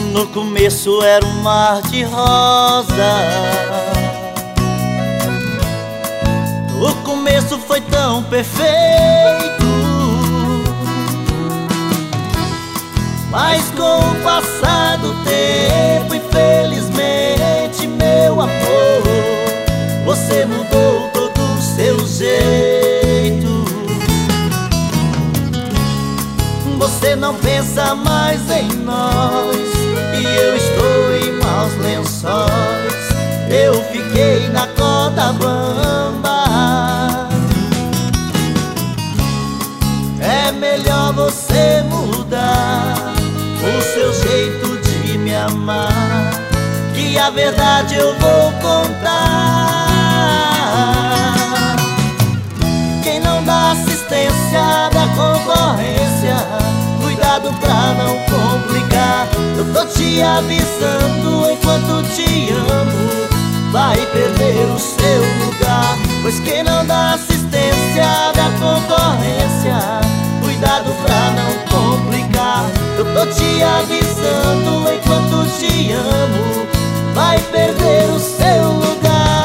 No começo era um mar de rosa. O começo foi tão perfeito, mas com o passar do tempo, infelizmente, meu amor, você mudou todo o seu jeito. Você não pensa mais em nós e eu estou em maus lençóis. Eu fiquei na corda bamba. É melhor você mudar o seu jeito de me amar, que a verdade eu vou contar. Quem não dá assistência da concorrência, cuidado pra não complicar. Eu tô te avisando, enquanto te amo, vai perder o seu lugar. Pois quem não dá assistência da concorrência, cuidado pra não complicar. Eu tô te avisando, enquanto te amo, vai perder o seu lugar.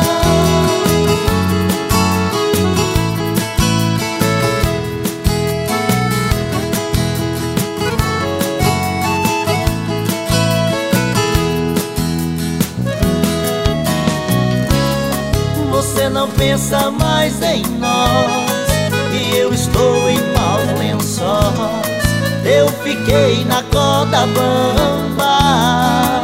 Você não pensa mais em nós e eu estou em maus lençóis. Eu fiquei na corda bamba.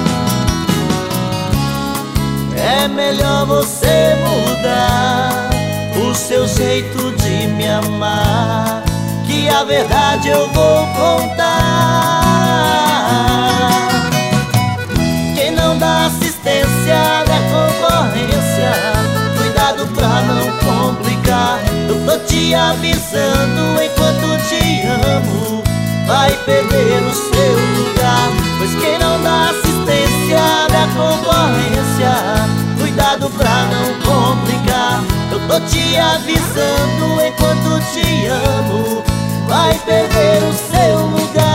É melhor você mudar o seu jeito de me amar, que a verdade eu vou contar. Quem não dá assistência da concorrência, cuidado pra não complicar. Eu tô te avisando, enquanto te amo, vai perder o seu lugar. Pois quem não dá assistência da concorrência, cuidado pra não complicar. Eu tô te avisando, enquanto te amo, vai perder o seu lugar.